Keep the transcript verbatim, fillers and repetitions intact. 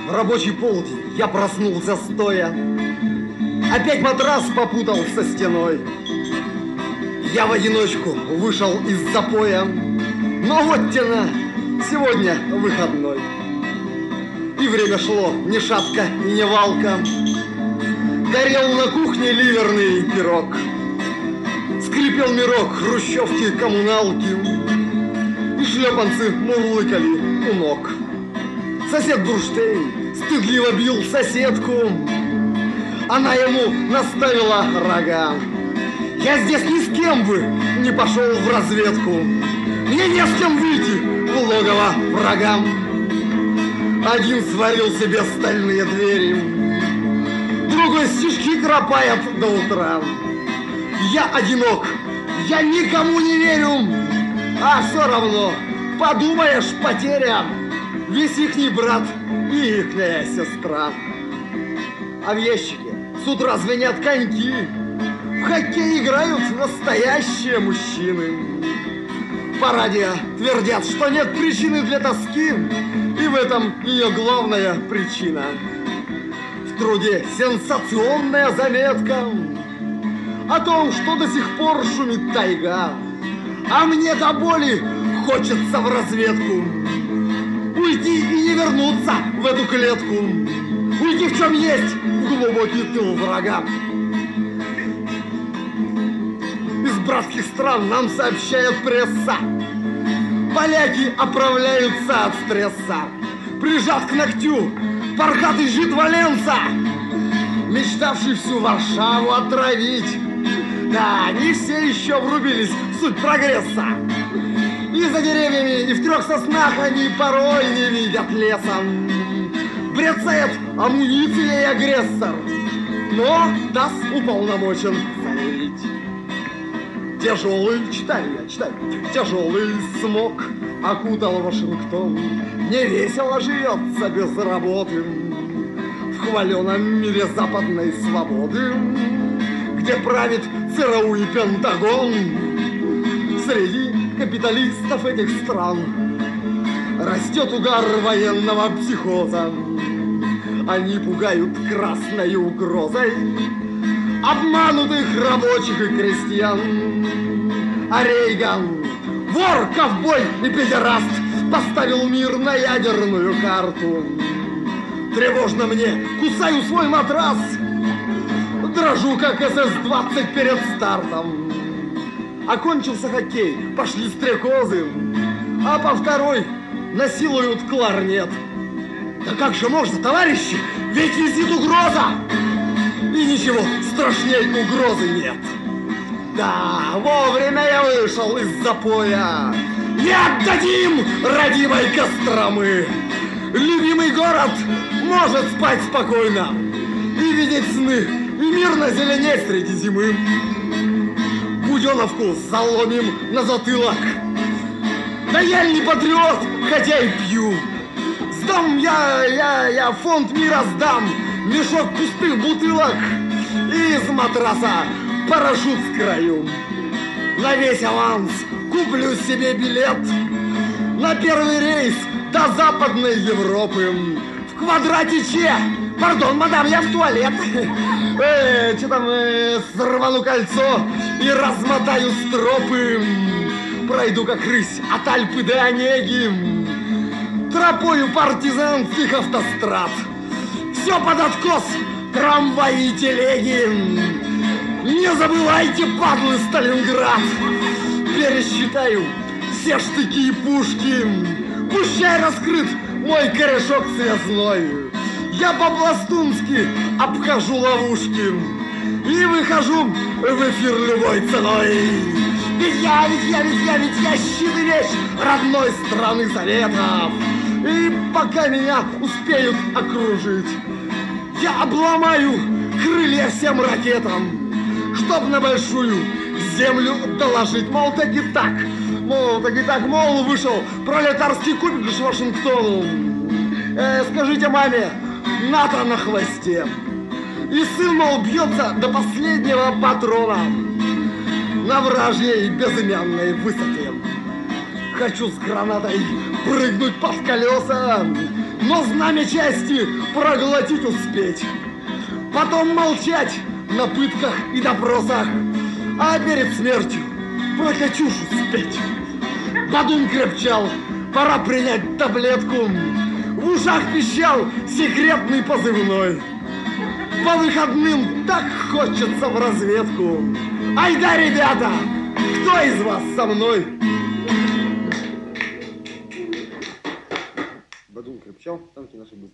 В рабочий полдень я проснулся стоя. Опять матрас попутал со стеной. Я в одиночку вышел из запоя. Но вот тена, сегодня выходной. И время шло ни шатка и ни валка. Горел на кухне ливерный пирог. Скрипел мирок хрущевки коммуналки. И шлепанцы мурлыкали у ног. Сосед Бурштейн стыдливо бил соседку. Она ему наставила рога. Я здесь ни с кем бы не пошел в разведку. Мне не с кем выйти в логово врагам. Один сварил себе стальные двери, другой стишки кропает до утра. Я одинок, я никому не верю. А все равно, подумаешь, потеря. Весь ихний брат и ихняя сестра. А в ящике с утра звенят коньки. В хоккей играют настоящие мужчины. По радио твердят, что нет причины для тоски. И в этом ее главная причина. В труде сенсационная заметка о том, что до сих пор шумит тайга. А мне до боли хочется в разведку. Уйти и не вернуться в эту клетку. Уйти в чем есть, в глубокий тыл врага. Из братских стран нам сообщает пресса. Поляки оправляются от стресса. Прижат к ногтю пархатый жид Валенца, мечтавший всю Варшаву отравить. Да, не все еще врубились в суть прогресса. И за деревьями, и в трех соснах они порой не видят леса. Брецает амуницией агрессор, но ТАСС уполномочен заявить. Тяжелый, читай, я читай, тяжелый смог окутал Вашингтон. Не весело живется без работы в хваленом мире западной свободы, где правит ЦРУ и Пентагон. Среди капиталистов этих стран растет угар военного психоза. Они пугают красной угрозой обманутых рабочих и крестьян. А Рейган, вор, ковбой и педераст, поставил мир на ядерную карту. Тревожно мне, кусаю свой матрас, дрожу, как эс эс двадцать перед стартом. Окончился хоккей, пошли стрекозы, а по второй насилуют кларнет. Да как же можно, товарищи, ведь висит угроза! И ничего страшней угрозы нет. Да, вовремя я вышел из запоя. Не отдадим родимой Костромы. Любимый город может спать спокойно и видеть сны, и мирно зеленеть среди зимы. Буденовку заломим на затылок. Да я не патриот, хотя и пью. Сдам я, я, я фонд мира сдам. Мешок пустых бутылок и из матраса парашют с краю. На весь аванс куплю себе билет на первый рейс до Западной Европы. В квадрате Че, пардон, мадам, я в туалет. Э, что там, э, сорвану кольцо и размотаю стропы. Пройду как рысь от Альпы до Онеги, тропою партизанских автострад. Все под откос, трамваи и телеги. Не забывайте, падлы, Сталинград. Пересчитаю все штыки и пушки. Пущай раскрыт мой корешок связной. Я по-пластунски обхожу ловушки и выхожу в эфир любой ценой. Ведь я, ведь я, ведь я, ведь я щит и меч родной страны Советов. И пока меня успеют окружить, я обломаю крылья всем ракетам, чтоб на большую землю доложить. Мол, так и так, мол, так и так, мол, вышел пролетарский кубик к Вашингтону. Э, скажите маме, НАТО на хвосте. И сын, мол, бьется до последнего патрона на вражьей безымянной высоте. Хочу с гранатой прыгнуть под колеса, но знамя чести проглотить успеть. Потом молчать на пытках и допросах, а перед смертью про Катюшу спеть. Бадун крепчал, пора принять таблетку. В ушах пищал секретный позывной. По выходным так хочется в разведку. Айда, ребята, кто из вас со мной? Бадун крепчал, танки наши быстро.